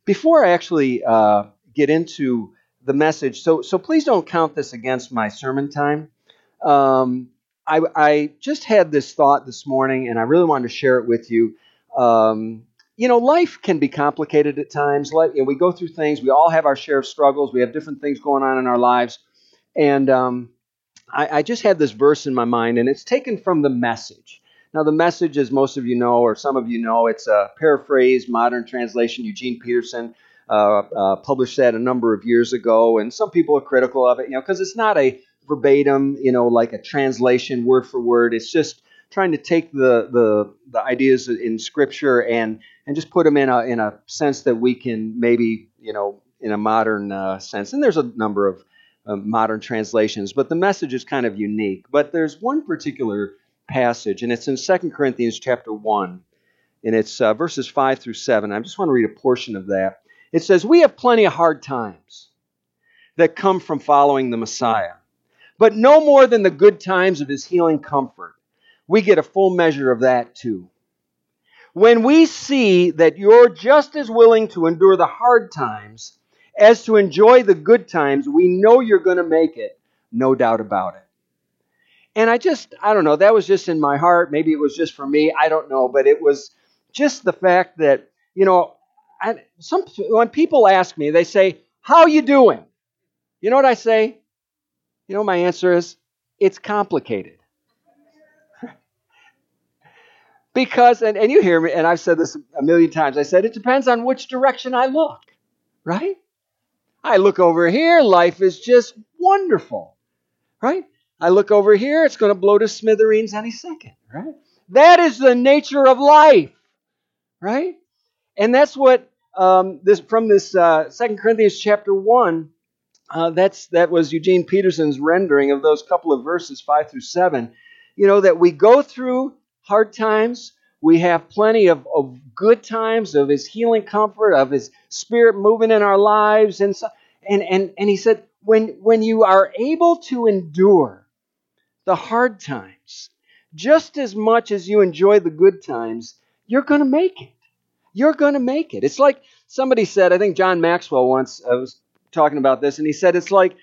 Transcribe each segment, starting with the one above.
Before I actually get into the message, so please don't count this against my sermon time. Um, I just had this thought this morning, and I really wanted to share it with you. Um, Life can be complicated at times. We go through things. We all have our share of struggles. We have different things going on in our lives. And I just had this verse in my mind, and it's taken from the Message. Now, the Message, as most of you know, or some of you know, it's a paraphrased modern translation. Eugene Peterson published that a number of years ago, and some people are critical of it, because it's not a verbatim, like a translation word for word. It's just trying to take the ideas in Scripture and just put them in a sense that we can maybe, in a modern sense. And there's a number of modern translations, but the Message is kind of unique. But there's one particular passage, and it's in 2 Corinthians chapter 1, and it's verses 5 through 7. I just want to read a portion of that. It says, "We have plenty of hard times that come from following the Messiah, but no more than the good times of His healing comfort. We get a full measure of that too. When we see that you're just as willing to endure the hard times as to enjoy the good times, we know you're going to make it, no doubt about it." And I don't know, that was just in my heart. Maybe it was just for me. I don't know. But it was just the fact that, when people ask me, they say, "How you doing?" You know what I say? My answer is, it's complicated. Because, and you hear me, and I've said this a million times, I said, it depends on which direction I look, right? I look over here, life is just wonderful, right? I look over here, it's going to blow to smithereens any second, right? That is the nature of life, right? And that's what this 2 Corinthians chapter 1, that was Eugene Peterson's rendering of those couple of verses, 5 through 7. That we go through hard times, we have plenty of good times, of His healing comfort, of His Spirit moving in our lives. And he said, when you are able to endure the hard times just as much as you enjoy the good times, you're going to make it. You're going to make it. It's like somebody said, I think John Maxwell once was talking about this, and he said it's like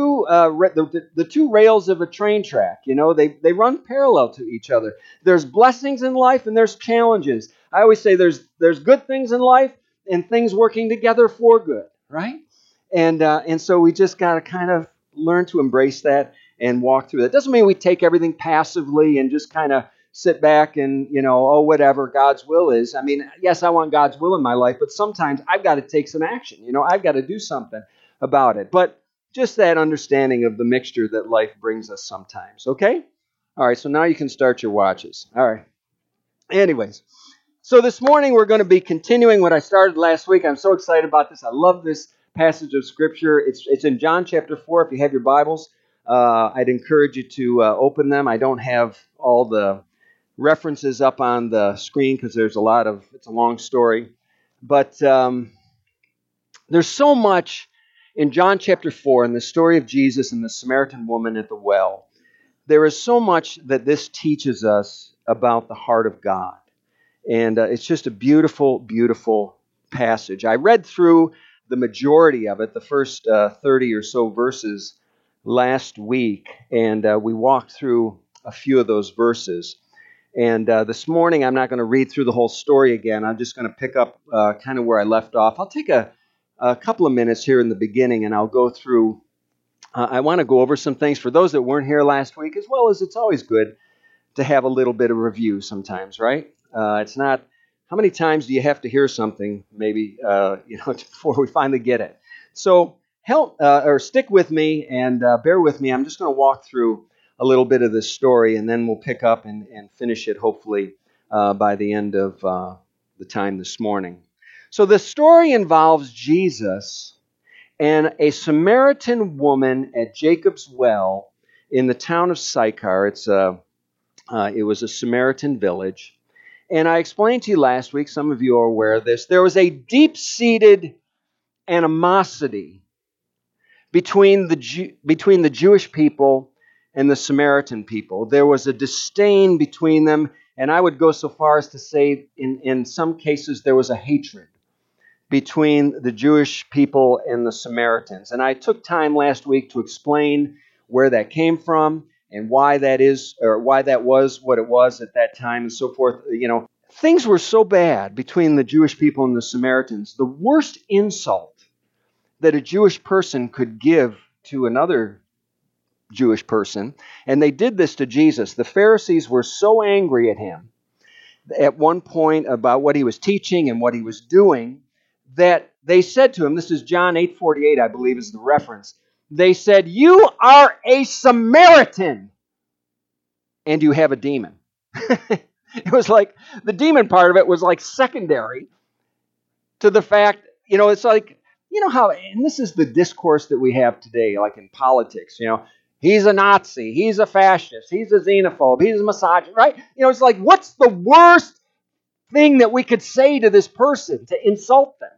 the two rails of a train track. They run parallel to each other. There's blessings in life and there's challenges. I always say there's good things in life and things working together for good, right? And so we just got to kind of learn to embrace that and walk through that. Doesn't mean we take everything passively and just kind of sit back and, whatever God's will is. I mean, yes, I want God's will in my life, but sometimes I've got to take some action. I've got to do something about it. But just that understanding of the mixture that life brings us sometimes, okay? All right, so now you can start your watches. All right. Anyways, so this morning we're going to be continuing what I started last week. I'm so excited about this. I love this passage of Scripture. It's in John chapter 4, if you have your Bibles. I'd encourage you to open them. I don't have all the references up on the screen because it's a long story. But there's so much in John chapter 4 in the story of Jesus and the Samaritan woman at the well. There is so much that this teaches us about the heart of God. And it's just a beautiful, beautiful passage. I read through the majority of it, the first 30 or so verses last week, and we walked through a few of those verses. And this morning, I'm not going to read through the whole story again. I'm just going to pick up kind of where I left off. I'll take a couple of minutes here in the beginning, and I'll go through. I want to go over some things for those that weren't here last week, as well as it's always good to have a little bit of review sometimes, right? It's not, how many times do you have to hear something, maybe, before we finally get it? So stick with me and bear with me. I'm just going to walk through a little bit of this story, and then we'll pick up and finish it, hopefully, by the end of the time this morning. So the story involves Jesus and a Samaritan woman at Jacob's well in the town of Sychar. It was a Samaritan village. And I explained to you last week, some of you are aware of this, there was a deep-seated animosity between the Jewish people and the Samaritan people. There was a disdain between them, and I would go so far as to say in some cases there was a hatred. between the Jewish people and the Samaritans. And I took time last week to explain where that came from and why that is, or why that was what it was at that time and so forth. Things were so bad between the Jewish people and the Samaritans. The worst insult that a Jewish person could give to another Jewish person, and they did this to Jesus. The Pharisees were so angry at him at one point about what he was teaching and what he was doing that they said to him, this is John 8:48, I believe is the reference. They said, "You are a Samaritan and you have a demon." It was like the demon part of it was like secondary to the fact, it's like, how, and this is the discourse that we have today, like in politics, he's a Nazi, he's a fascist, he's a xenophobe, he's a misogynist, right? It's like, what's the worst thing that we could say to this person to insult them?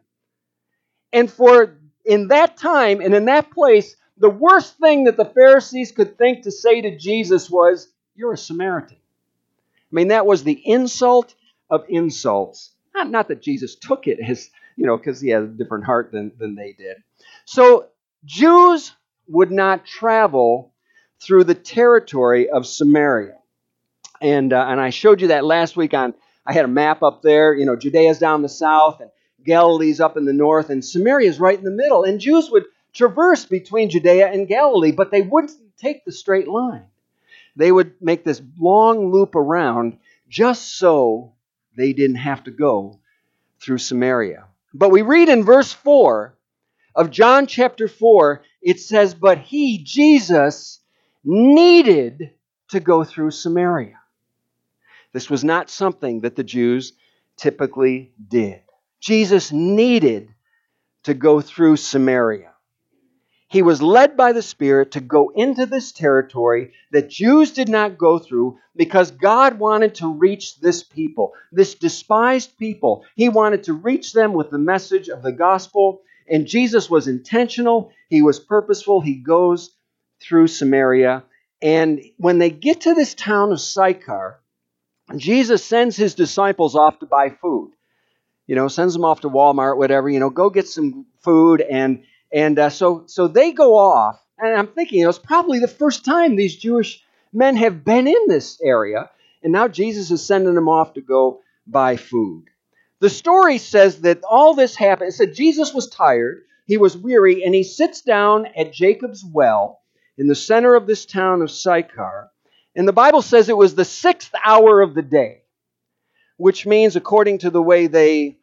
And in that time and in that place, the worst thing that the Pharisees could think to say to Jesus was, "You're a Samaritan." I mean, that was the insult of insults. Not that Jesus took it as, because he had a different heart than they did. So Jews would not travel through the territory of Samaria. And I showed you that last week I had a map up there. Judea's down the south and Galilee's up in the north and Samaria's right in the middle. And Jews would traverse between Judea and Galilee, but they wouldn't take the straight line. They would make this long loop around just so they didn't have to go through Samaria. But we read in verse 4 of John chapter 4, it says, "But he, Jesus, needed to go through Samaria." This was not something that the Jews typically did. Jesus needed to go through Samaria. He was led by the Spirit to go into this territory that Jews did not go through because God wanted to reach this people, this despised people. He wanted to reach them with the message of the gospel, and Jesus was intentional. He was purposeful. He goes through Samaria, and when they get to this town of Sychar, Jesus sends his disciples off to buy food. Sends them off to Walmart, whatever, go get some food. And so they go off. And I'm thinking, it's probably the first time these Jewish men have been in this area. And now Jesus is sending them off to go buy food. The story says that all this happened. It said Jesus was tired, he was weary, and he sits down at Jacob's well in the center of this town of Sychar. And the Bible says it was the 6th hour of the day, which means, according to the way they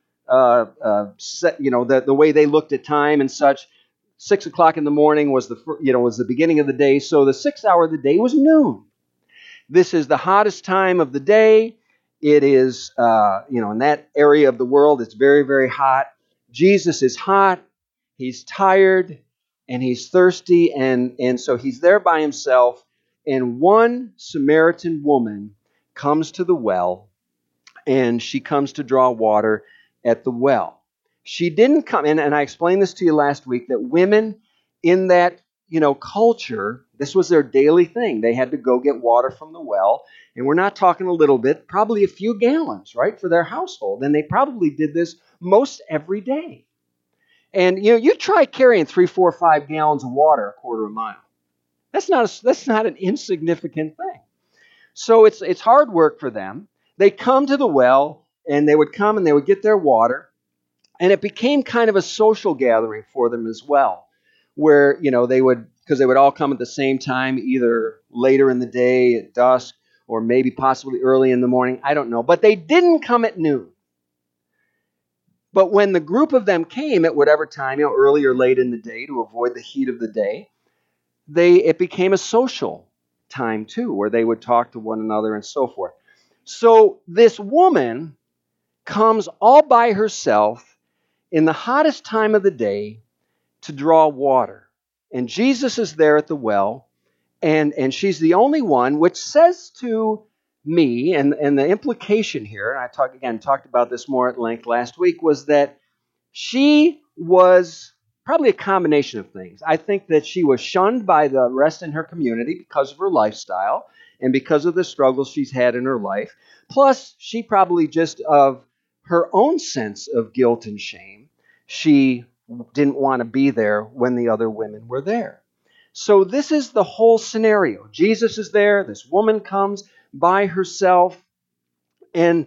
the way they looked at time and such, 6 o'clock in the morning was the beginning of the day. So the 6th hour of the day was noon. This is the hottest time of the day. It is, in that area of the world, it's very, very hot. Jesus is hot. He's tired and he's thirsty, and so he's there by himself. And one Samaritan woman comes to the well, and she comes to draw water at the well. She didn't come in, and I explained this to you last week, that women in that culture, this was their daily thing. They had to go get water from the well, and we're not talking a little bit, probably a few gallons, right, for their household. And they probably did this most every day. And you try carrying 3, 4, 5 gallons of water a quarter of a mile. That's not an insignificant thing. So it's hard work for them. They come to the well, and they would come and they would get their water, and it became kind of a social gathering for them as well, where they would all come at the same time, either later in the day at dusk or maybe possibly early in the morning. I don't know, but they didn't come at noon. But when the group of them came at whatever time, early or late in the day, to avoid the heat of the day, it became a social time too, where they would talk to one another and so forth. So this woman comes all by herself in the hottest time of the day to draw water. And Jesus is there at the well, and she's the only one, which says to me, and the implication here, and I talked about this more at length last week, was that she was probably a combination of things. I think that she was shunned by the rest in her community because of her lifestyle and because of the struggles she's had in her life. Plus, she probably just of her own sense of guilt and shame, She didn't want to be there when the other women were there. So this is the whole scenario. Jesus is there. This woman comes by herself. And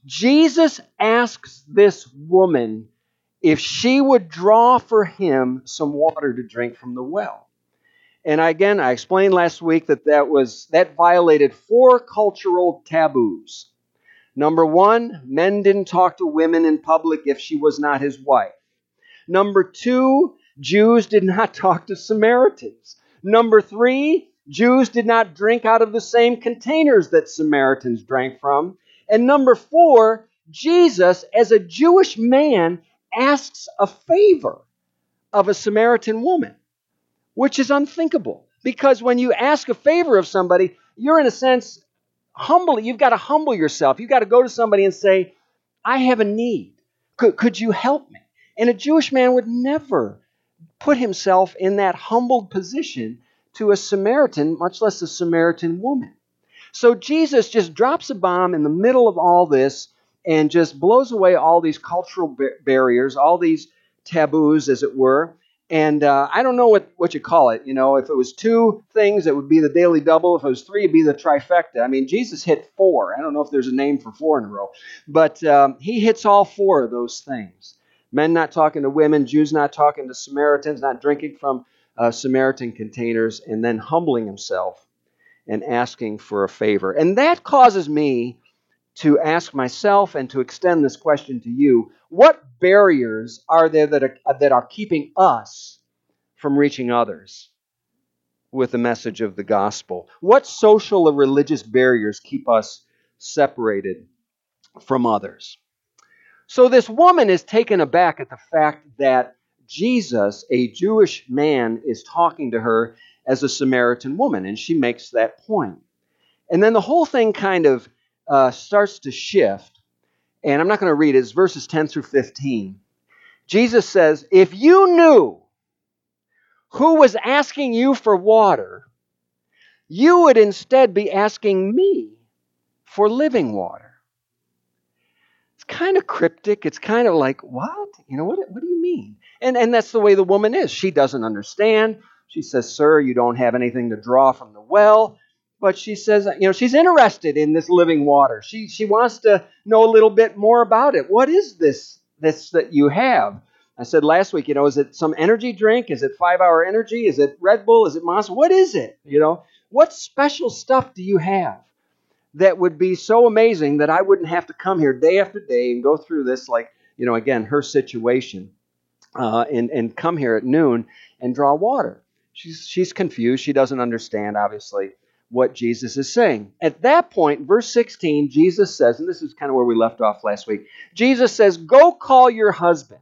Jesus asks this woman if she would draw for him some water to drink from the well. And again, I explained last week that violated 4 cultural taboos. Number 1, men didn't talk to women in public if she was not his wife. Number 2, Jews did not talk to Samaritans. Number 3, Jews did not drink out of the same containers that Samaritans drank from. And number 4, Jesus, as a Jewish man, asks a favor of a Samaritan woman, which is unthinkable. Because when you ask a favor of somebody, you're in a sense humble. You've got to humble yourself. You've got to go to somebody and say, I have a need. Could you help me? And a Jewish man would never put himself in that humbled position to a Samaritan, much less a Samaritan woman. So Jesus just drops a bomb in the middle of all this and just blows away all these cultural barriers, all these taboos, as it were. And I don't know what you call it. You know, if it was 2 things, it would be the daily double. If it was 3, it'd be the trifecta. I mean, Jesus hit 4. I don't know if there's a name for 4 in a row. But he hits all 4 of those things. Men not talking to women, Jews not talking to Samaritans, not drinking from Samaritan containers, and then humbling himself and asking for a favor. And that causes me to ask myself and to extend this question to you. What barriers are there that are keeping us from reaching others with the message of the gospel? What social or religious barriers keep us separated from others? So this woman is taken aback at the fact that Jesus, a Jewish man, is talking to her as a Samaritan woman, and she makes that point. And then the whole thing kind of starts to shift, and I'm not going to read it. It's verses 10 through 15. Jesus says, if you knew who was asking you for water, you would instead be asking me for living water. It's kind of cryptic. It's kind of like, what? You know, what do you mean? And that's the way the woman is. She doesn't understand. She says, sir, you don't have anything to draw from the well. But she says, you know, she's interested in this living water. She wants to know a little bit more about it. What is this that you have? I said last week, you know, is it some energy drink? Is it 5-hour energy? Is it Red Bull? Is it Monster? What is it? You know, what special stuff do you have that would be so amazing that I wouldn't have to come here day after day and go through this, like, you know, again, her situation, and come here at noon and draw water? She's confused. She doesn't understand, obviously, what Jesus is saying. At that point, verse 16, Jesus says, and this is kind of where we left off last week, Jesus says, go call your husband.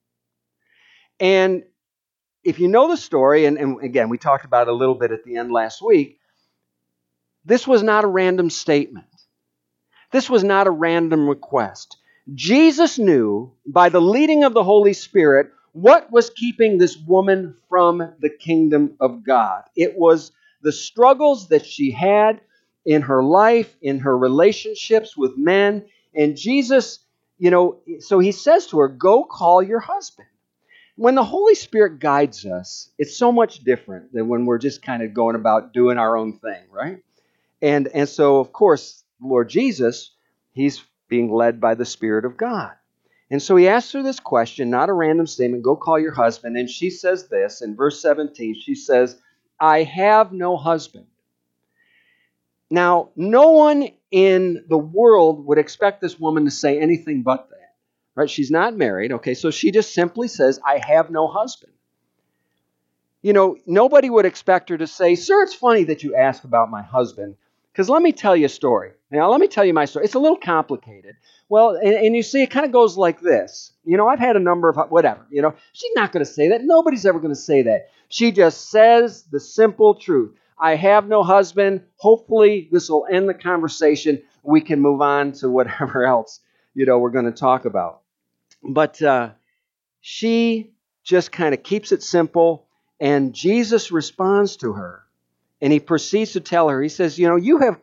And if you know the story, and again, we talked about it a little bit at the end last week, this was not a random statement. This was not a random request. Jesus knew by the leading of the Holy Spirit what was keeping this woman from the kingdom of God. It was the struggles that she had in her life, in her relationships with men. And Jesus, you know, so he says to her, go call your husband. When the Holy Spirit guides us, it's so much different than when we're just kind of going about doing our own thing, right? And so, of course, Lord Jesus, he's being led by the Spirit of God. And so he asks her this question, not a random statement, go call your husband. And she says this, in verse 17, she says, I have no husband. Now, no one in the world would expect this woman to say anything but that. Right? She's not married. Okay, so she just simply says, I have no husband. You know, nobody would expect her to say, sir, it's funny that you ask about my husband, because let me tell you a story. Now, let me tell you my story. It's a little complicated. Well, and you see, it kind of goes like this. You know, I've had a number of, whatever, you know. She's not going to say that. Nobody's ever going to say that. She just says the simple truth. I have no husband. Hopefully, this will end the conversation. We can move on to whatever else, you know, we're going to talk about. But she just kind of keeps it simple, and Jesus responds to her. And he proceeds to tell her, he says, you know, you have,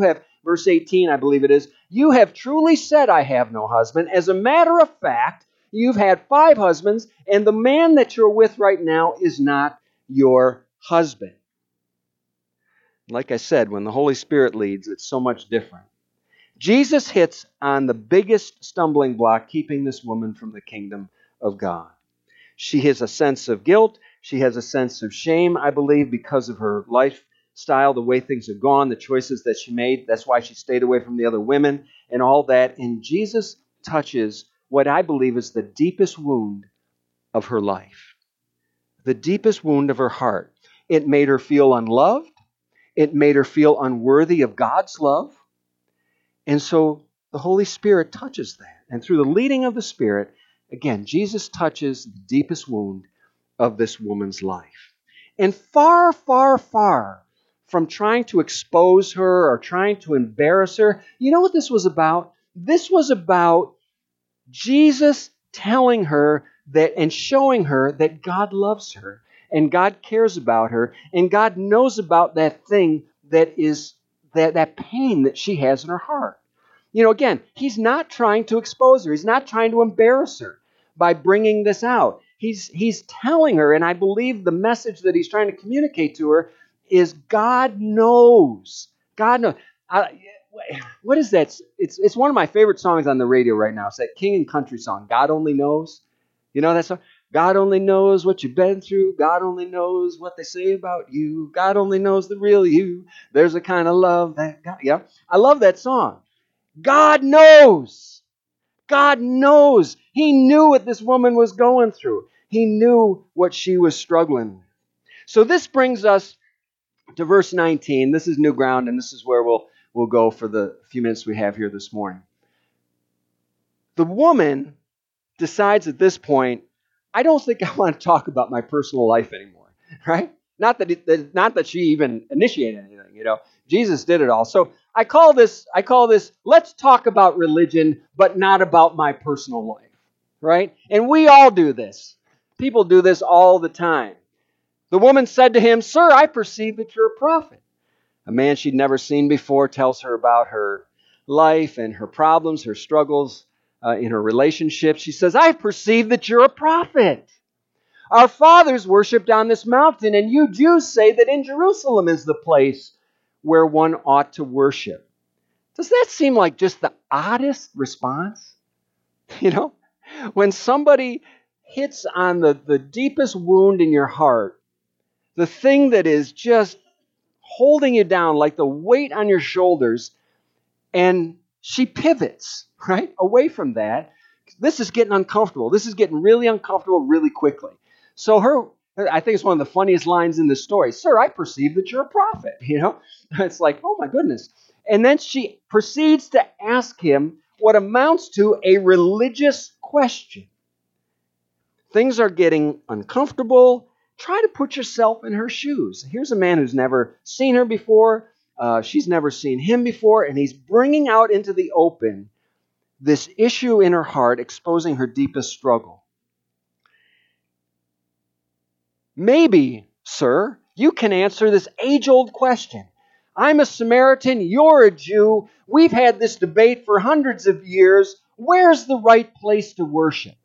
verse 18, I believe it is, you have truly said I have no husband. As a matter of fact, You've had 5 husbands, and the man that you're with right now is not your husband. Like I said, when the Holy Spirit leads, it's so much different. Jesus hits on the biggest stumbling block keeping this woman from the kingdom of God. She has a sense of guilt. She has a sense of shame, I believe, because of her lifestyle, the way things have gone, the choices that she made. That's why she stayed away from the other women and all that. And Jesus touches what I believe is the deepest wound of her life, the deepest wound of her heart. It made her feel unloved. It made her feel unworthy of God's love. And so the Holy Spirit touches that. And through the leading of the Spirit, again, Jesus touches the deepest wound of this woman's life. And far, far, far from trying to expose her or trying to embarrass her, you know what this was about? This was about Jesus telling her that and showing her that God loves her and God cares about her and God knows about that thing that is that pain that she has in her heart. You know, again, he's not trying to expose her. He's not trying to embarrass her by bringing this out. He's telling her, and I believe the message that he's trying to communicate to her is God knows. God knows. What is that? It's one of my favorite songs on the radio right now. It's that King and Country song, God Only Knows. You know that song? God only knows what you've been through. God only knows what they say about you. God only knows the real you. There's a kind of love that God... Yeah, I love that song. God knows. God knows. He knew what this woman was going through. He knew what she was struggling with. So this brings us to verse 19. This is new ground, and this is where we'll go for the few minutes we have here this morning. The woman decides at this point, I don't think I want to talk about my personal life anymore, right? Not that she even initiated anything, you know. Jesus did it all. So I call this, let's talk about religion, but not about my personal life, right? And we all do this. People do this all the time. The woman said to him, Sir, I perceive that you're a prophet. A man she'd never seen before tells her about her life and her problems, her struggles in her relationship. She says, I perceive that you're a prophet. Our fathers worshipped on this mountain, and you Jews say that in Jerusalem is the place where one ought to worship. Does that seem like just the oddest response? You know, when somebody hits on the deepest wound in your heart, the thing that is just holding you down like the weight on your shoulders, and she pivots, right, away from that. This is getting uncomfortable. This is getting really uncomfortable really quickly. So I think it's one of the funniest lines in the story. Sir, I perceive that you're a prophet. You know, it's like, oh my goodness. And then she proceeds to ask him what amounts to a religious question. Things are getting uncomfortable. Try to put yourself in her shoes. Here's a man who's never seen her before. She's never seen him before, and he's bringing out into the open this issue in her heart, exposing her deepest struggle. Maybe, sir, you can answer this age-old question. I'm a Samaritan, you're a Jew. We've had this debate for hundreds of years. Where's the right place to worship?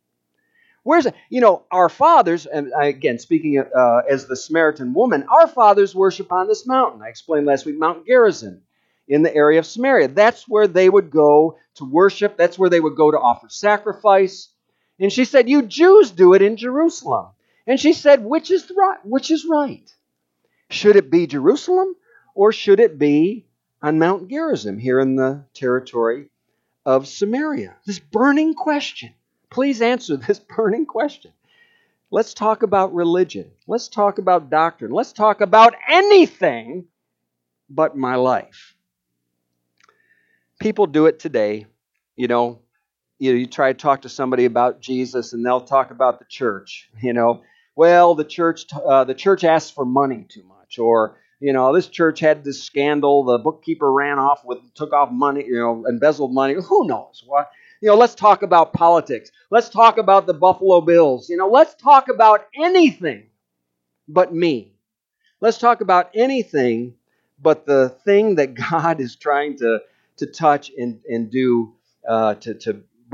Our fathers, and again, speaking as the Samaritan woman, our fathers worship on this mountain. I explained last week, Mount Gerizim in the area of Samaria. That's where they would go to worship. That's where they would go to offer sacrifice. And she said, you Jews do it in Jerusalem. And she said, which is right? Should it be Jerusalem or should it be on Mount Gerizim here in the territory of Samaria? This burning question. Please answer this burning question. Let's talk about religion. Let's talk about doctrine. Let's talk about anything but my life. People do it today. You try to talk to somebody about Jesus and they'll talk about the church. Well, the church asks for money too much, or this church had this scandal. The bookkeeper took off money, embezzled money. Who knows what? Let's talk about politics. Let's talk about the Buffalo Bills. Let's talk about anything but me. Let's talk about anything but the thing that God is trying to touch and do to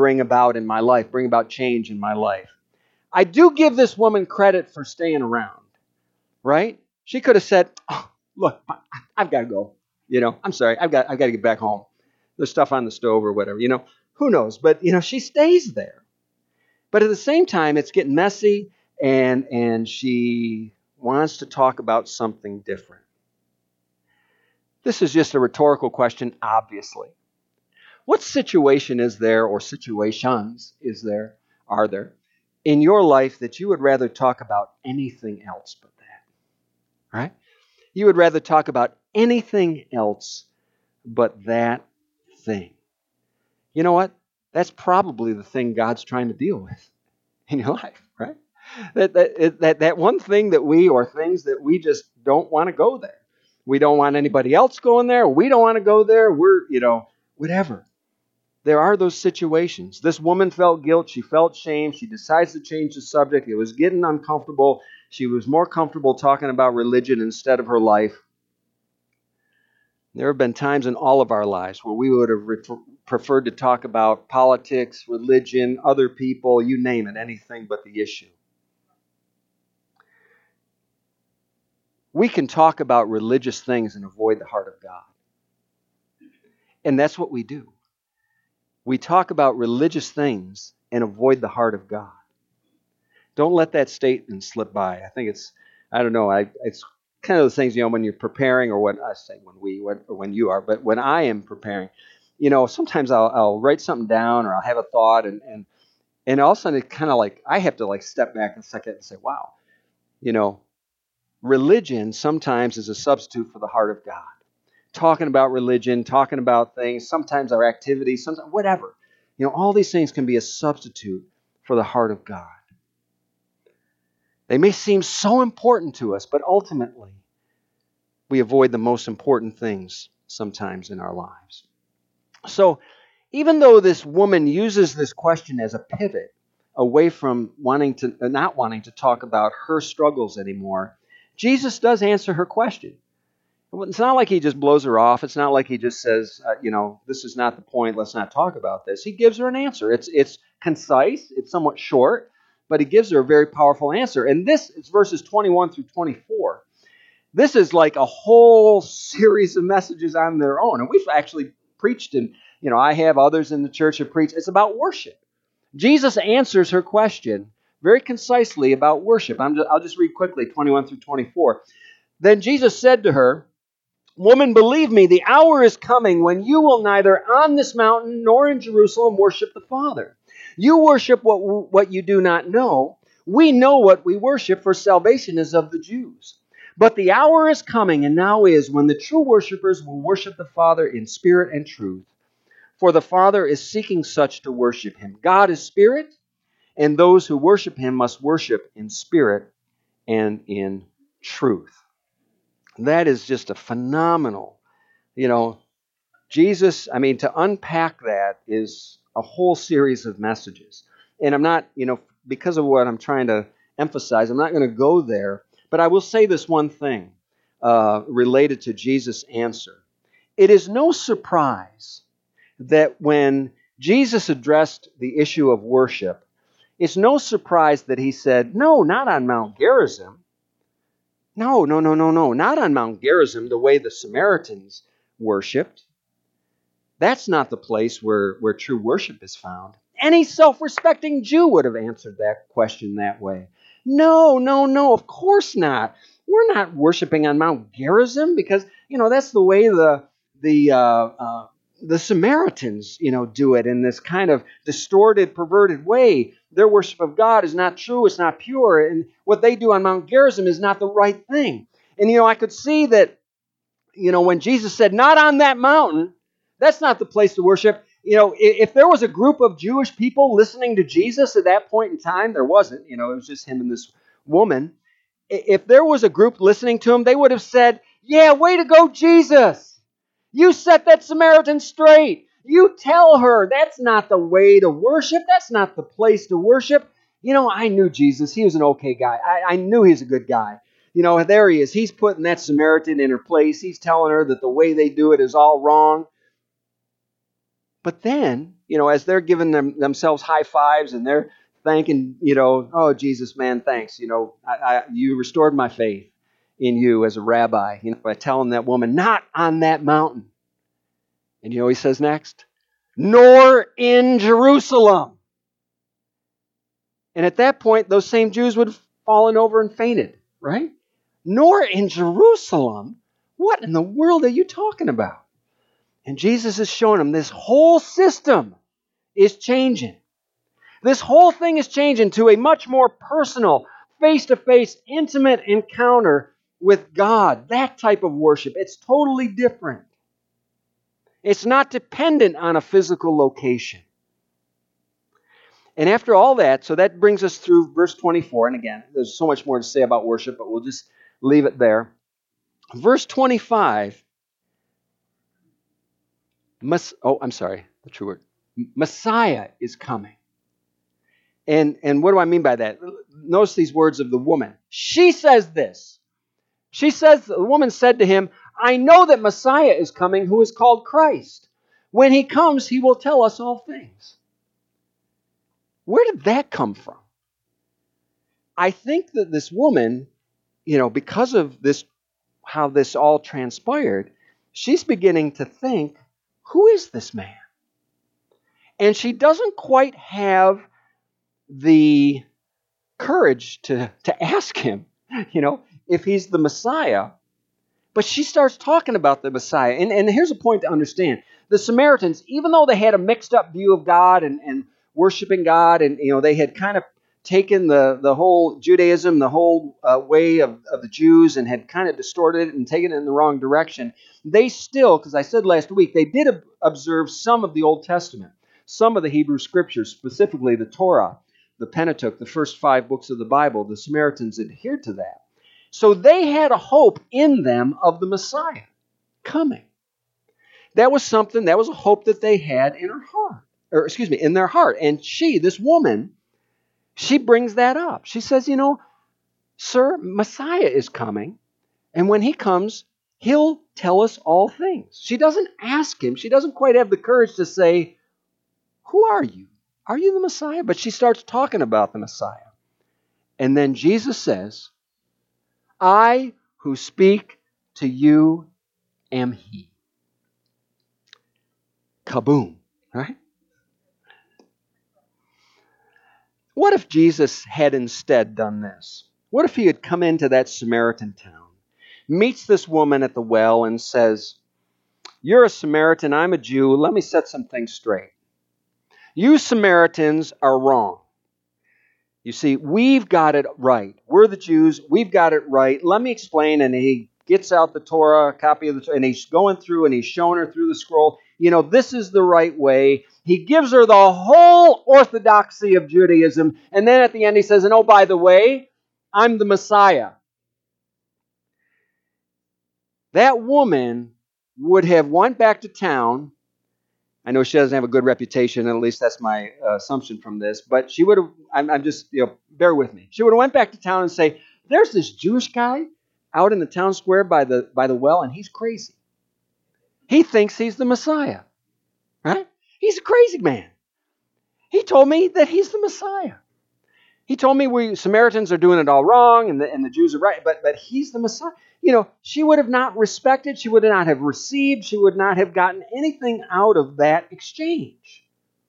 bring about in my life, bring about change in my life. I do give this woman credit for staying around, right? She could have said, oh, look, I've got to go. I'm sorry, I've got to get back home. There's stuff on the stove or whatever, who knows? But, she stays there. But at the same time, it's getting messy, and she wants to talk about something different. This is just a rhetorical question, obviously. What situation is there, or situations are there, in your life that you would rather talk about anything else but that? Right? You would rather talk about anything else but that thing. You know what? That's probably the thing God's trying to deal with in your life, right? That one thing or things that we just don't want to go there. We don't want anybody else going there. We don't want to go there. We're, whatever. There are those situations. This woman felt guilt. She felt shame. She decides to change the subject. It was getting uncomfortable. She was more comfortable talking about religion instead of her life. There have been times in all of our lives where we would have preferred to talk about politics, religion, other people, you name it, anything but the issue. We can talk about religious things and avoid the heart of God. And that's what we do. We talk about religious things and avoid the heart of God. Don't let that statement slip by. I think it's kind of those things, when you're preparing, or when you are, but when I am preparing, sometimes I'll write something down, or I'll have a thought, and all of a sudden it kind of like, I have to like step back a second and say, wow, religion sometimes is a substitute for the heart of God. Talking about religion, talking about things, sometimes our activities, sometimes whatever. All these things can be a substitute for the heart of God. They may seem so important to us, but ultimately, we avoid the most important things sometimes in our lives. So, even though this woman uses this question as a pivot away from not wanting to talk about her struggles anymore, Jesus does answer her question. It's not like he just blows her off. It's not like he just says, this is not the point. Let's not talk about this. He gives her an answer. It's concise. It's somewhat short, but he gives her a very powerful answer. And this is verses 21 through 24. This is like a whole series of messages on their own. And we've actually preached, and I have, others in the church have preached. It's about worship. Jesus answers her question very concisely about worship. I'll just read quickly, 21 through 24. Then Jesus said to her, "Woman, believe me, the hour is coming when you will neither on this mountain nor in Jerusalem worship the Father. You worship what you do not know. We know what we worship, for salvation is of the Jews. But the hour is coming, and now is, when the true worshipers will worship the Father in spirit and truth. For the Father is seeking such to worship him. God is spirit, and those who worship him must worship in spirit and in truth." That is just a phenomenal, Jesus, to unpack that is a whole series of messages. And I'm not, because of what I'm trying to emphasize, I'm not going to go there. But I will say this one thing related to Jesus' answer. It is no surprise that when Jesus addressed the issue of worship, it's no surprise that he said, no, not on Mount Gerizim. No, not on Mount Gerizim, the way the Samaritans worshipped. That's not the place where true worship is found. Any self-respecting Jew would have answered that question that way. No, of course not. We're not worshiping on Mount Gerizim because, that's the way the Samaritans, do it in this kind of distorted, perverted way. Their worship of God is not true, it's not pure, and what they do on Mount Gerizim is not the right thing. And, I could see that, when Jesus said, not on that mountain, that's not the place to worship. If there was a group of Jewish people listening to Jesus at that point in time, there wasn't, it was just him and this woman. If there was a group listening to him, they would have said, yeah, way to go, Jesus. You set that Samaritan straight. You tell her that's not the way to worship. That's not the place to worship. I knew Jesus. He was an okay guy. I knew he was a good guy. There he is. He's putting that Samaritan in her place. He's telling her that the way they do it is all wrong. But then, as they're giving themselves high fives and they're thanking, oh, Jesus, man, thanks. You restored my faith in you as a rabbi, by telling that woman, not on that mountain. And he says next, nor in Jerusalem. And at that point, those same Jews would have fallen over and fainted, right? Nor in Jerusalem. What in the world are you talking about? And Jesus is showing them this whole system is changing. This whole thing is changing to a much more personal, face-to-face, intimate encounter with God. That type of worship. It's totally different. It's not dependent on a physical location. And after all that, so that brings us through verse 24. And again, there's so much more to say about worship, but we'll just leave it there. Verse 25. Messiah is coming. And what do I mean by that? Notice these words of the woman. She says this. The woman said to him, I know that Messiah is coming, who is called Christ. When he comes, he will tell us all things. Where did that come from? I think that this woman, because of this, how this all transpired, she's beginning to think, who is this man? And she doesn't quite have the courage to ask him, if he's the Messiah. But she starts talking about the Messiah. And here's a point to understand. The Samaritans, even though they had a mixed up view of God and worshiping God, and they had kind of taken the whole Judaism, the whole way of the Jews, and had kind of distorted it and taken it in the wrong direction, they still, because I said last week, they did observe some of the Old Testament, some of the Hebrew Scriptures, specifically the Torah, the Pentateuch, the first 5 books of the Bible. The Samaritans adhered to that. So they had a hope in them of the Messiah coming. That was a hope that they had in in their heart. And this woman, she brings that up. She says, sir, Messiah is coming. And when he comes, he'll tell us all things. She doesn't ask him. She doesn't quite have the courage to say, who are you? Are you the Messiah? But she starts talking about the Messiah. And then Jesus says, I who speak to you am he. Kaboom, right? What if Jesus had instead done this? What if he had come into that Samaritan town, meets this woman at the well and says, you're a Samaritan, I'm a Jew, let me set some things straight. You Samaritans are wrong. You see, we've got it right. We're the Jews, we've got it right. Let me explain. And he gets out the Torah, a copy of the Torah, and he's going through and he's showing her through the scroll. This is the right way. He gives her the whole orthodoxy of Judaism. And then at the end he says, and oh, by the way, I'm the Messiah. That woman would have went back to town. I know she doesn't have a good reputation, and at least that's my assumption from this. But she would have, I'm just, bear with me. She would have went back to town and say, there's this Jewish guy out in the town square by the well, and he's crazy. He thinks he's the Messiah, right? He's a crazy man. He told me that he's the Messiah. He told me we Samaritans are doing it all wrong, and the Jews are right, but he's the Messiah. She would have not respected, she would not have received, she would not have gotten anything out of that exchange.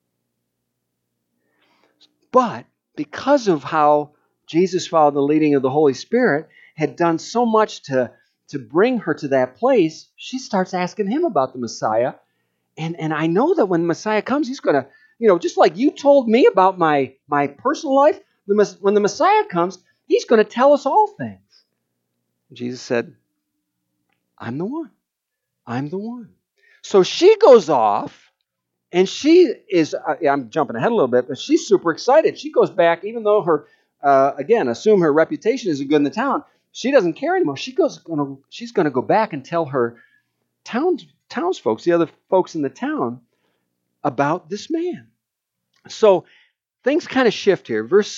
But because of how Jesus followed the leading of the Holy Spirit, had done so much to bring her to that place, she starts asking him about the Messiah. And I know that when Messiah comes, he's going to, just like you told me about my personal life, when the Messiah comes, he's going to tell us all things. Jesus said, I'm the one. I'm the one. So she goes off, and she is, I'm jumping ahead a little bit, but she's super excited. She goes back, even though her, assume her reputation isn't good in the town, she doesn't care anymore. She's going to go back and tell her townsfolk, the other folks in the town, about this man. So things kind of shift here. Verse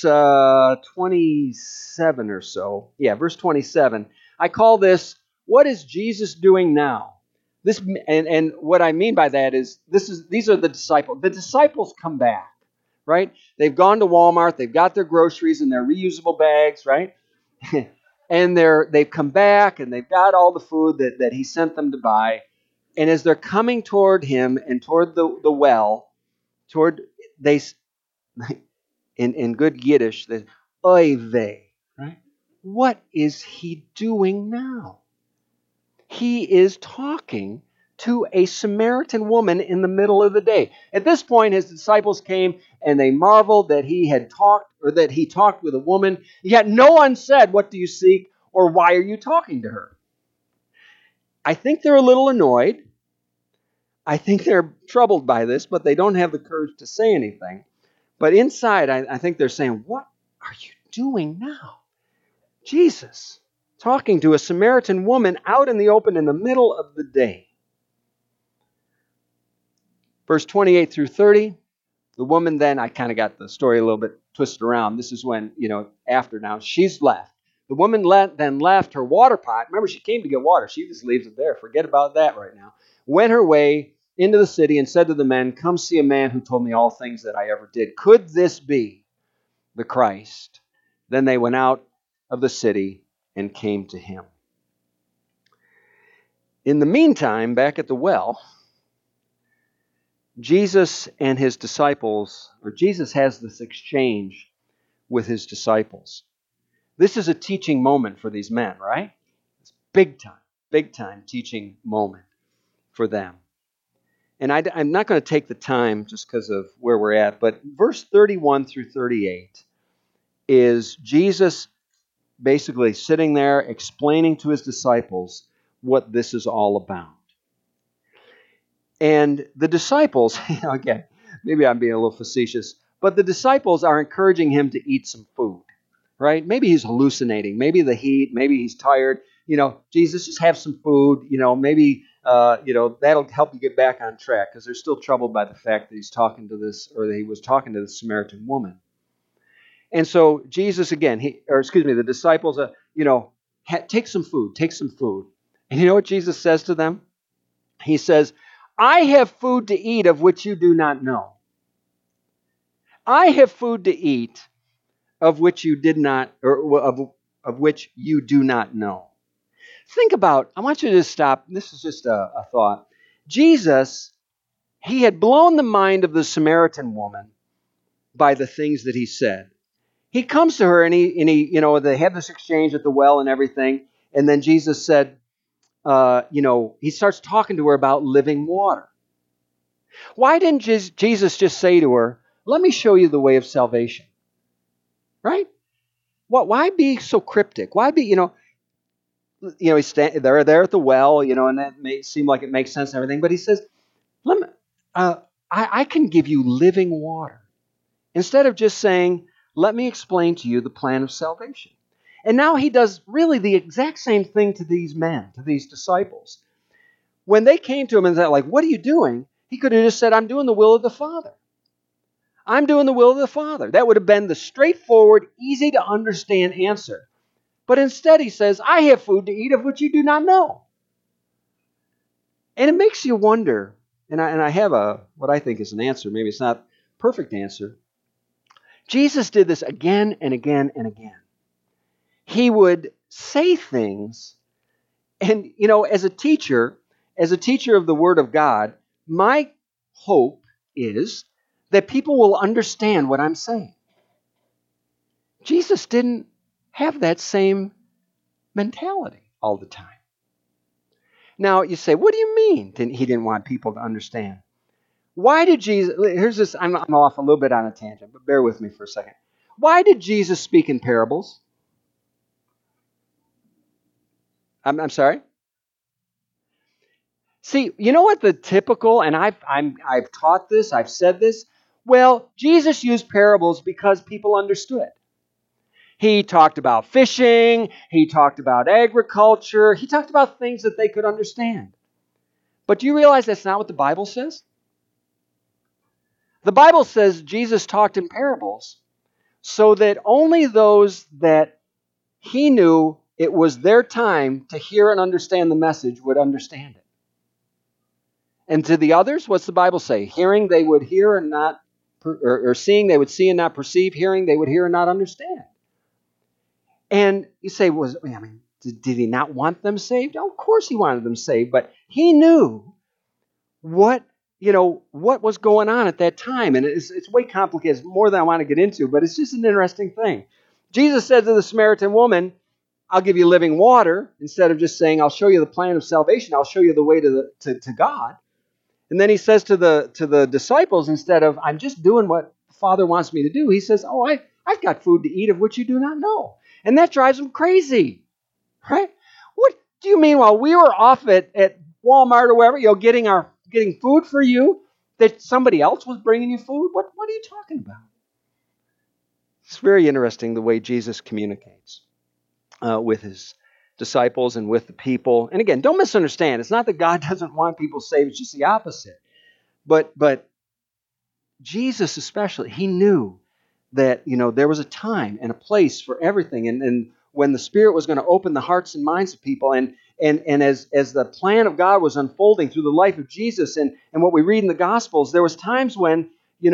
27 or so. Yeah, verse 27. I call this, what is Jesus doing now? This and what I mean by that is these are the disciples. The disciples come back, right? They've gone to Walmart, they've got their groceries in their reusable bags, right? And they've come back and they've got all the food that he sent them to buy. And as they're coming toward him and toward the well, they in good Yiddish, they oy vey, right? What is he doing now? He is talking to a Samaritan woman in the middle of the day. At this point, his disciples came and they marveled that he talked with a woman. Yet no one said, "What do you seek?" or "Why are you talking to her?" I think they're a little annoyed. I think they're troubled by this, but they don't have the courage to say anything. But inside, I think they're saying, "What are you doing now? Jesus, talking to a Samaritan woman out in the open in the middle of the day." Verse 28 through 30, the woman then, I kind of got the story a little bit twisted around. This is when, after now, she's left. The woman then left her water pot. Remember, she came to get water. She just leaves it there. Forget about that right now. Went her way into the city and said to the men, "Come see a man who told me all things that I ever did. Could this be the Christ?" Then they went out of the city and came to him. In the meantime, back at the well, Jesus and his disciples, or Jesus has this exchange with his disciples. This is a teaching moment for these men, right? It's big time teaching moment for them. And I'm not going to take the time just because of where we're at, but verse 31 through 38 is Jesus basically sitting there explaining to his disciples what this is all about. And the disciples, again, maybe I'm being a little facetious, but the disciples are encouraging him to eat some food, right? Maybe he's hallucinating, maybe the heat, maybe he's tired. Jesus, just have some food. Maybe that'll help you get back on track, because they're still troubled by the fact that he was talking to this Samaritan woman. And so Jesus again, the disciples, take some food. And you know what Jesus says to them? He says, "I have food to eat of which you do not know. I have food to eat of which you did not, or of which you do not know." Think about, I want you to stop. This is just a thought. Jesus, he had blown the mind of the Samaritan woman by the things that he said. He comes to her and they have this exchange at the well and everything. And then Jesus said, he starts talking to her about living water. Why didn't Jesus just say to her, "Let me show you the way of salvation"? Right? Why be so cryptic? Why be, they're there at the well, and that may seem like it makes sense and everything, but he says, I can give you living water. Instead of just saying, "Let me explain to you the plan of salvation." And now he does really the exact same thing to these men, to these disciples. When they came to him and said, "What are you doing?" He could have just said, "I'm doing the will of the Father. I'm doing the will of the Father." That would have been the straightforward, easy to understand answer. But instead he says, "I have food to eat of which you do not know." And it makes you wonder, and I have what I think is an answer. Maybe it's not a perfect answer. Jesus did this again and again and again. He would say things, and as a teacher of the Word of God, my hope is that people will understand what I'm saying. Jesus didn't have that same mentality all the time. Now you say, what do you mean he didn't want people to understand? Why did Jesus, here's this, I'm off a little bit on a tangent, but bear with me for a second. Why did Jesus speak in parables? I'm sorry? See, you know what the typical, and I've taught this, I've said this. Well, Jesus used parables because people understood. He talked about fishing, he talked about agriculture, he talked about things that they could understand. But do you realize that's not what the Bible says? The Bible says Jesus talked in parables so that only those that he knew it was their time to hear and understand the message would understand it. And to the others, what's the Bible say? Hearing they would hear and not, or seeing they would see and not perceive. Hearing they would hear and not understand. And you say, did he not want them saved? Oh, of course he wanted them saved, but he knew what was going on at that time. And it's way complicated. It's more than I want to get into, but it's just an interesting thing. Jesus said to the Samaritan woman, I'll give you living water, instead of just saying, I'll show you the plan of salvation. I'll show you the way to God. And then he says to the disciples, instead of, I'm just doing what the Father wants me to do, he says, I've got food to eat of which you do not know. And that drives them crazy, right? What do you mean while we were off at Walmart or wherever, getting food for you, that somebody else was bringing you food? What are you talking about? It's very interesting the way Jesus communicates with his disciples and with the people. And again, don't misunderstand. It's not that God doesn't want people saved. It's just the opposite. But Jesus especially, he knew that there was a time and a place for everything. And when the Spirit was going to open the hearts and minds of people, and as the plan of God was unfolding through the life of Jesus and what we read in the Gospels, there was times when,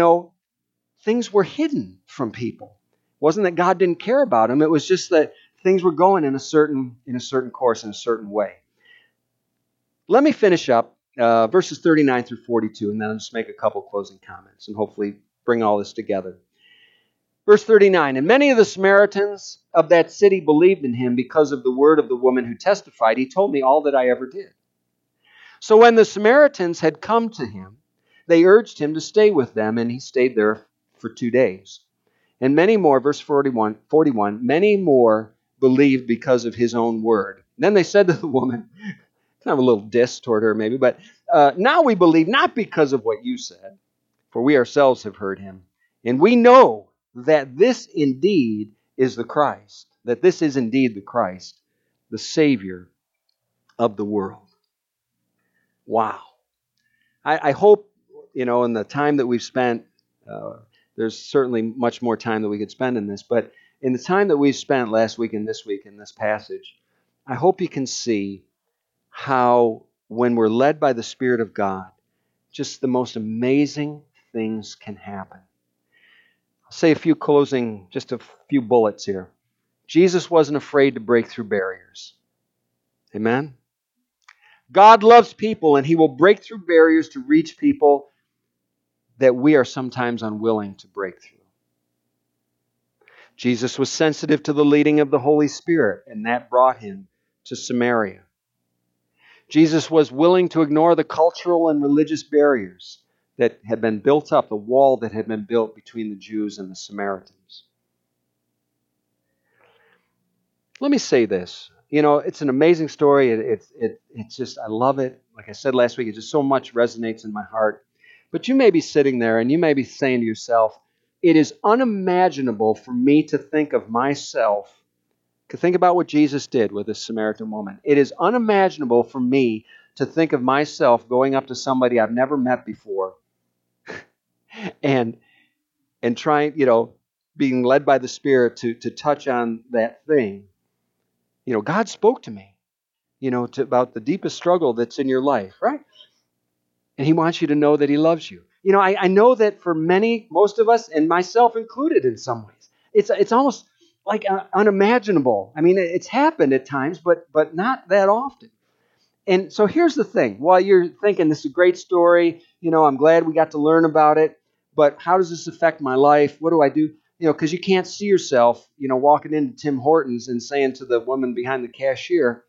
things were hidden from people. It wasn't that God didn't care about them. It was just that things were going in a certain course, in a certain way. Let me finish up verses 39 through 42, and then I'll just make a couple closing comments and hopefully bring all this together. Verse 39, and many of the Samaritans of that city believed in him because of the word of the woman who testified, he told me all that I ever did. So when the Samaritans had come to him, they urged him to stay with them, and he stayed there for 2 days. And many more, verse 41, many more believed because of his own word. And then they said to the woman, kind of a little diss toward her maybe, but now we believe not because of what you said, for we ourselves have heard him. And we know that this indeed is the Christ, that this is indeed the Christ, the Savior of the world. Wow. I hope, in the time that we've spent, there's certainly much more time that we could spend in this, but in the time that we've spent last week and this week in this passage, I hope you can see how when we're led by the Spirit of God, just the most amazing things can happen. I'll say just a few bullets here. Jesus wasn't afraid to break through barriers. Amen? God loves people, and he will break through barriers to reach people that we are sometimes unwilling to break through. Jesus was sensitive to the leading of the Holy Spirit, and that brought him to Samaria. Jesus was willing to ignore the cultural and religious barriers that had been built up, the wall that had been built between the Jews and the Samaritans. Let me say this. It's an amazing story. It's just, I love it. Like I said last week, it just so much resonates in my heart. But you may be sitting there and you may be saying to yourself, it is unimaginable for me to think of myself, to think about what Jesus did with this Samaritan woman. It is unimaginable for me to think of myself going up to somebody I've never met before and trying, being led by the Spirit to touch on that thing. God spoke to me, about the deepest struggle that's in your life, right? And he wants you to know that he loves you. I know that for most of us, and myself included in some ways, it's almost like unimaginable. I mean, it's happened at times, but not that often. And so here's the thing. While you're thinking this is a great story, I'm glad we got to learn about it, but how does this affect my life? What do I do? Because you can't see yourself, walking into Tim Hortons and saying to the woman behind the cashier,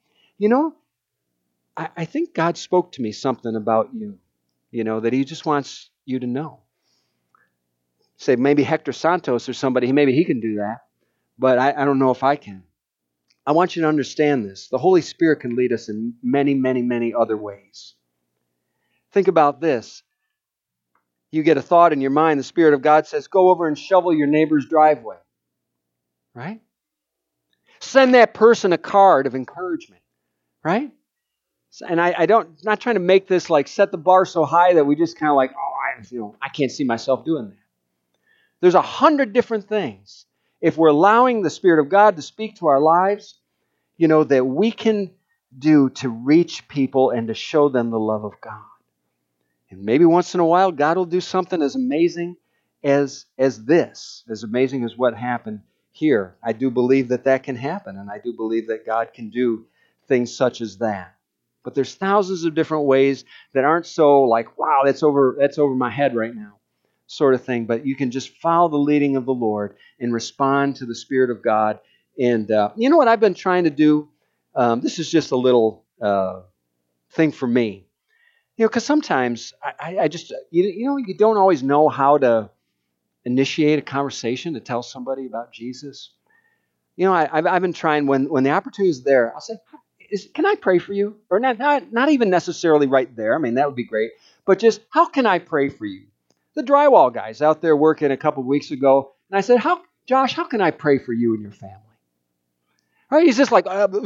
I think God spoke to me something about you, that he just wants you to know. Say maybe Hector Santos or somebody, maybe he can do that, but I don't know if I can. I want you to understand this. The Holy Spirit can lead us in many, many, many other ways. Think about this. You get a thought in your mind, the Spirit of God says, go over and shovel your neighbor's driveway. Right? Send that person a card of encouragement. Right? And not trying to make this like set the bar so high that we just kind of like, I can't see myself doing that. There's 100 different things. If we're allowing the Spirit of God to speak to our lives, that we can do to reach people and to show them the love of God. And maybe once in a while, God will do something as amazing as this, as amazing as what happened here. I do believe that that can happen, and I do believe that God can do things such as that. But there's thousands of different ways that aren't so like, wow, that's over my head right now, sort of thing. But you can just follow the leading of the Lord and respond to the Spirit of God. And you know what I've been trying to do? This is just a little thing for me. Because sometimes I just, you don't always know how to initiate a conversation to tell somebody about Jesus. I've been trying when the opportunity is there, I'll say, can I pray for you? Or not even necessarily right there. I mean, that would be great. But just, how can I pray for you? The drywall guys out there working a couple of weeks ago, and I said, Josh, how can I pray for you and your family? Right? He's just like,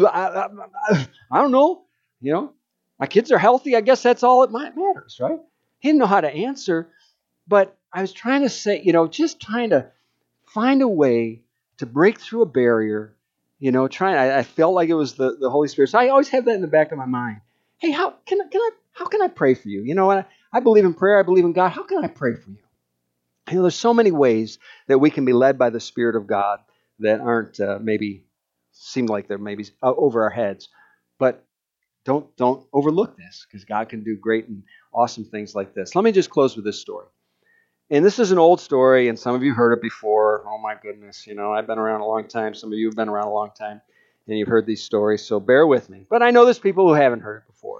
I don't know. My kids are healthy. I guess that's all that matters, right? He didn't know how to answer, but I was trying to say, just trying to find a way to break through a barrier. I felt like it was the Holy Spirit. So I always have that in the back of my mind. Hey, how can I pray for you? I believe in prayer. I believe in God. How can I pray for you? There's so many ways that we can be led by the Spirit of God that aren't maybe seem like they're maybe over our heads, but don't overlook this, because God can do great and awesome things like this. Let me just close with this story. And this is an old story, and some of you heard it before. Oh my goodness, I've been around a long time. Some of you have been around a long time, and you've heard these stories, so bear with me. But I know there's people who haven't heard it before.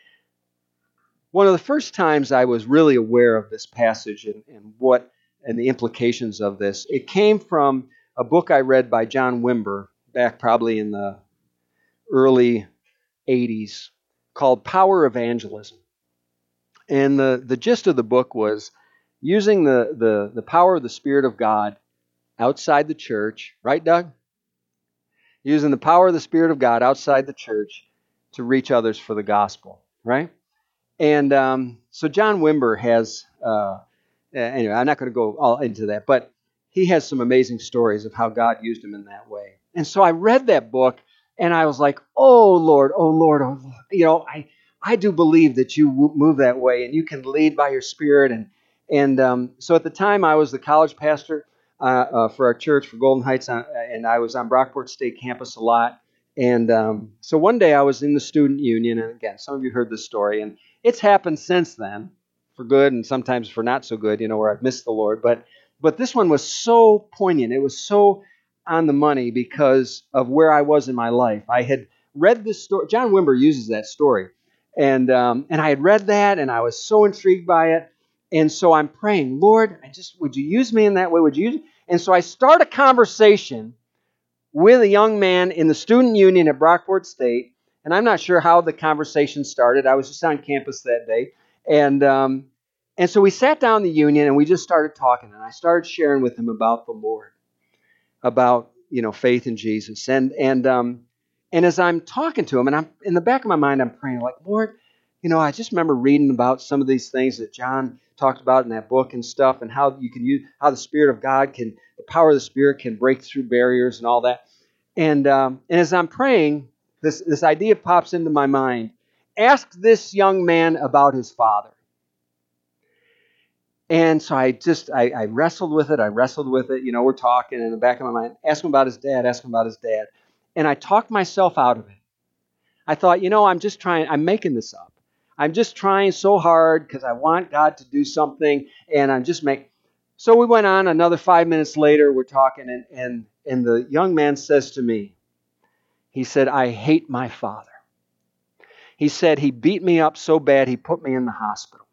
One of the first times I was really aware of this passage and the implications of this, it came from a book I read by John Wimber back probably in the early 80s, called Power Evangelism. And the gist of the book was using the power of the Spirit of God outside the church, right, Doug? Using the power of the Spirit of God outside the church to reach others for the gospel, right? And so John Wimber has, anyway, I'm not going to go all into that, but he has some amazing stories of how God used him in that way. And so I read that book, and I was like, oh Lord, oh Lord, oh Lord. I do believe that you move that way, and you can lead by your Spirit. And so at the time, I was the college pastor for our church, for Golden Heights, and I was on Brockport State campus a lot. And so one day I was in the student union, and again, some of you heard this story, and it's happened since then, for good and sometimes for not so good, where I've missed the Lord. But this one was so poignant. It was so on the money because of where I was in my life. I had read this story. John Wimber uses that story. And I had read that, and I was so intrigued by it. And so I'm praying, Lord, would you use me in that way? Would you use me? And so I start a conversation with a young man in the student union at Brockport State. And I'm not sure how the conversation started. I was just on campus that day. And so we sat down in the union, and we just started talking. And I started sharing with him about the Lord, about faith in Jesus. And as I'm talking to him, and I'm in the back of my mind, I'm praying like, Lord, I just remember reading about some of these things that John talked about in that book and stuff, and how you can use how the Spirit of God the power of the Spirit can break through barriers and all that. And as I'm praying, this idea pops into my mind. Ask this young man about his father. And so I wrestled with it. We're talking in the back of my mind. Ask him about his dad. And I talked myself out of it. I thought, I'm making this up. I'm just trying so hard because I want God to do something. And I'm just making. So we went on another 5 minutes later. We're talking, and the young man says to me, he said, I hate my father. He said he beat me up so bad he put me in the hospital.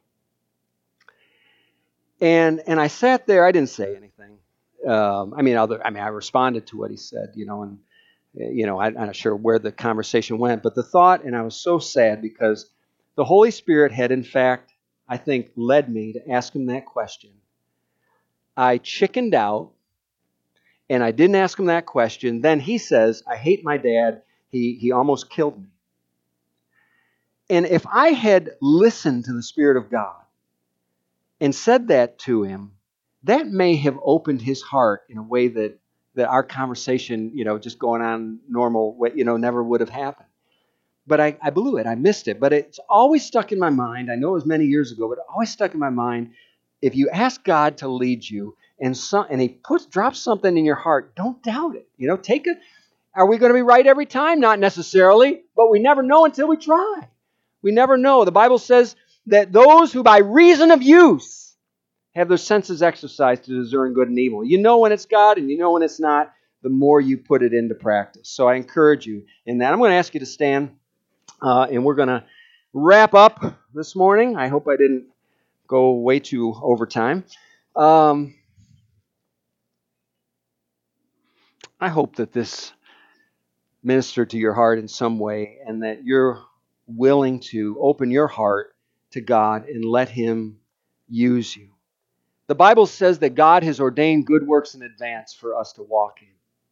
And I sat there. I didn't say anything. I responded to what he said, and I'm not sure where the conversation went, but the thought, and I was so sad because the Holy Spirit had, in fact, I think, led me to ask him that question. I chickened out, and I didn't ask him that question. Then he says, I hate my dad. He almost killed me. And if I had listened to the Spirit of God and said that to him, that may have opened his heart in a way that our conversation, just going on normal way, never would have happened. but I blew it. I missed it. But it's always stuck in my mind. I know it was many years ago, but it always stuck in my mind. If you ask God to lead you and He drops something in your heart, don't doubt it. Take it. Are we going to be right every time? Not necessarily, but we never know until we try. We never know. The Bible says that those who by reason of use have their senses exercised to discern good and evil. You know when it's God and you know when it's not, the more you put it into practice. So I encourage you in that. I'm going to ask you to stand, and we're going to wrap up this morning. I hope I didn't go way too over time. I hope that this ministered to your heart in some way and that you're willing to open your heart to God and let Him use you. The Bible says that God has ordained good works in advance for us to walk in.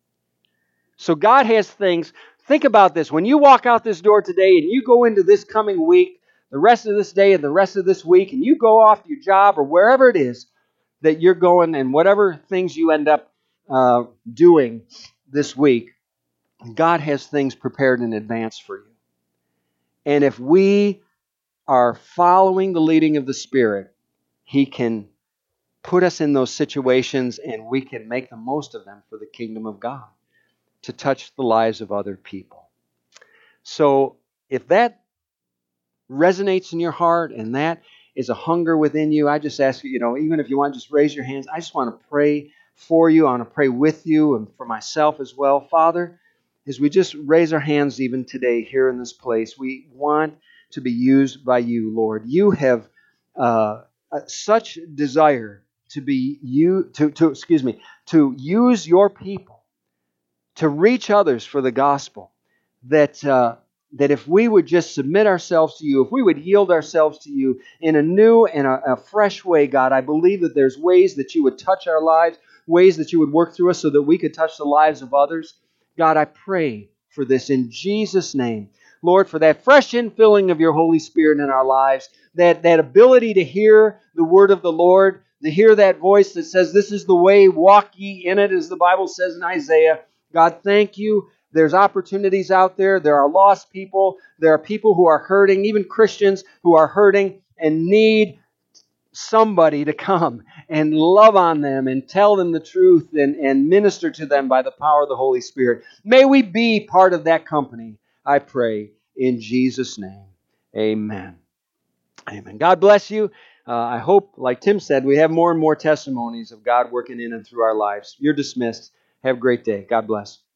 So God has things. Think about this. When you walk out this door today and you go into this coming week, the rest of this day and the rest of this week, and you go off to your job or wherever it is that you're going and whatever things you end up doing this week, God has things prepared in advance for you. And if we are following the leading of the Spirit, He can put us in those situations and we can make the most of them for the kingdom of God, to touch the lives of other people. So if that resonates in your heart and that is a hunger within you, I just ask you, even if you want to just raise your hands, I just want to pray for you. I want to pray with you and for myself as well. Father, as we just raise our hands even today here in this place, we want to be used by you, Lord. You have such desire to be to use your people to reach others for the gospel, that if we would just submit ourselves to you, if we would yield ourselves to you in a new and a fresh way, God, I believe that there's ways that you would touch our lives, ways that you would work through us so that we could touch the lives of others. God, I pray for this in Jesus' name. Lord, for that fresh infilling of your Holy Spirit in our lives, that ability to hear the word of the Lord, to hear that voice that says, this is the way, walk ye in it, as the Bible says in Isaiah. God, thank you. There's opportunities out there. There are lost people. There are people who are hurting, even Christians who are hurting and need somebody to come and love on them and tell them the truth and minister to them by the power of the Holy Spirit. May we be part of that company, I pray, in Jesus' name. Amen. Amen. God bless you. I hope, like Tim said, we have more and more testimonies of God working in and through our lives. You're dismissed. Have a great day. God bless.